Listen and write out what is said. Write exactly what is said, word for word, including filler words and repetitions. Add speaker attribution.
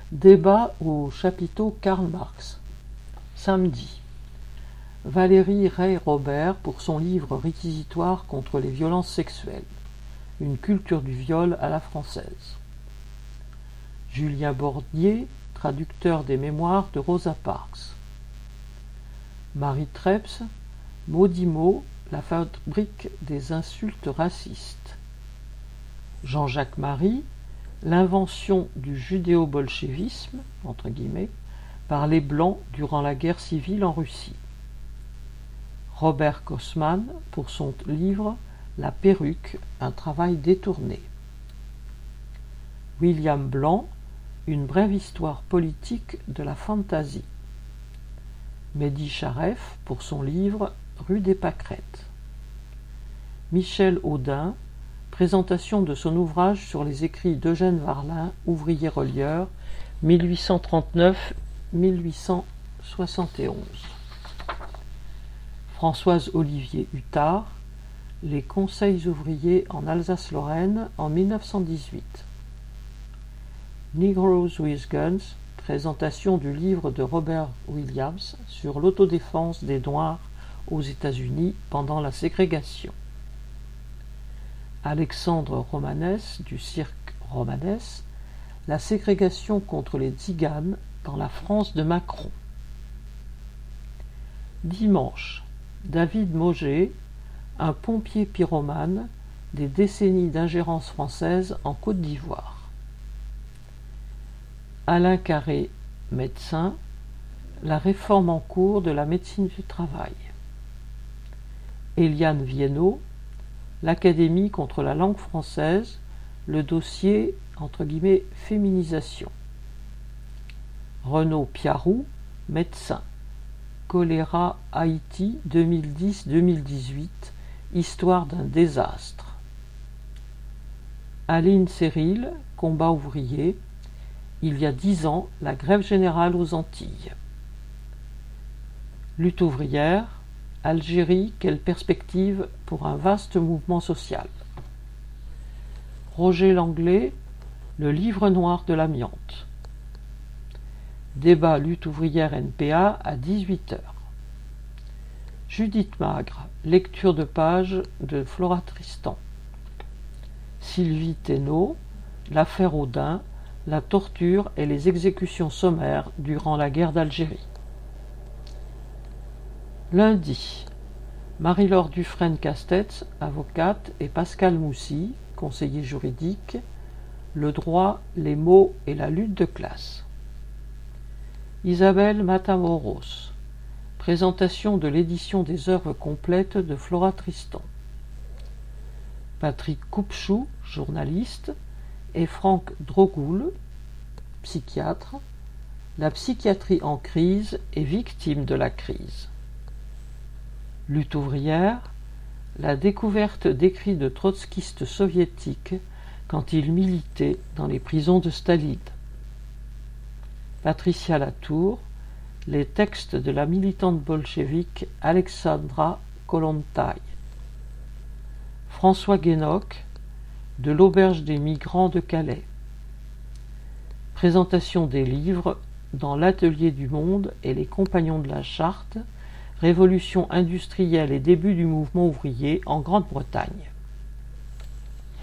Speaker 1: Débat au chapiteau Karl Marx. Samedi. Valérie Rey-Robert pour son livre réquisitoire contre les violences sexuelles. Une culture du viol à la française. Julien Bordier, traducteur des mémoires de Rosa Parks. Marie Treps, Maudit mot, la fabrique des insultes racistes. Jean-Jacques Marie, l'invention du judéo-bolchevisme, entre guillemets, par les Blancs durant la guerre civile en Russie. Robert Kosman pour son livre La perruque, un travail détourné. William Blanc, une brève histoire politique de la fantaisie. Mehdi Charef pour son livre Rue des Pâquerettes. Michel Audin, présentation de son ouvrage sur les écrits d'Eugène Varlin, ouvrier relieur, mille huit cent trente-neuf à mille huit cent soixante et onze. Françoise Olivier Huttard, Les conseils ouvriers en Alsace-Lorraine en mille neuf cent dix-huit. Negroes with Guns, présentation du livre de Robert Williams sur l'autodéfense des Noirs aux États-Unis pendant la ségrégation. Alexandre Romanès du cirque Romanès, la ségrégation contre les tziganes dans la France de Macron. Dimanche, David Mauger, un pompier pyromane des décennies d'ingérence française en Côte d'Ivoire. Alain Carré, médecin, la réforme en cours de la médecine du travail. Éliane Viennot, l'Académie contre la langue française, le dossier entre guillemets féminisation. Renaud Piarou, médecin. Choléra Haïti deux mille dix deux mille dix-huit, histoire d'un désastre. Aline Céril, combat ouvrier. Il y a dix ans, la grève générale aux Antilles. Lutte ouvrière. Algérie, quelle perspective pour un vaste mouvement social. Roger Langlais, le livre noir de l'amiante. Débat lutte ouvrière N P A à dix-huit heures. Judith Magre, lecture de page de Flora Tristan. Sylvie Thénault, l'affaire Audin, la torture et les exécutions sommaires durant la guerre d'Algérie. Lundi, Marie-Laure Dufresne-Castetz, avocate, et Pascal Moussy, conseiller juridique, le droit, les mots et la lutte de classe. Isabelle Matamoros, présentation de l'édition des œuvres complètes de Flora Tristan. Patrick Coupchou, journaliste, et Franck Drogoul, psychiatre, la psychiatrie en crise et victime de la crise. Lutte ouvrière, la découverte d'écrits de trotskistes soviétiques quand ils militaient dans les prisons de Staline. Patricia Latour, les textes de la militante bolchevique Alexandra Kollontai. François Guénoc, de l'Auberge des migrants de Calais. Présentation des livres dans l'Atelier du Monde et les Compagnons de la Charte, Révolution industrielle et début du mouvement ouvrier en Grande-Bretagne.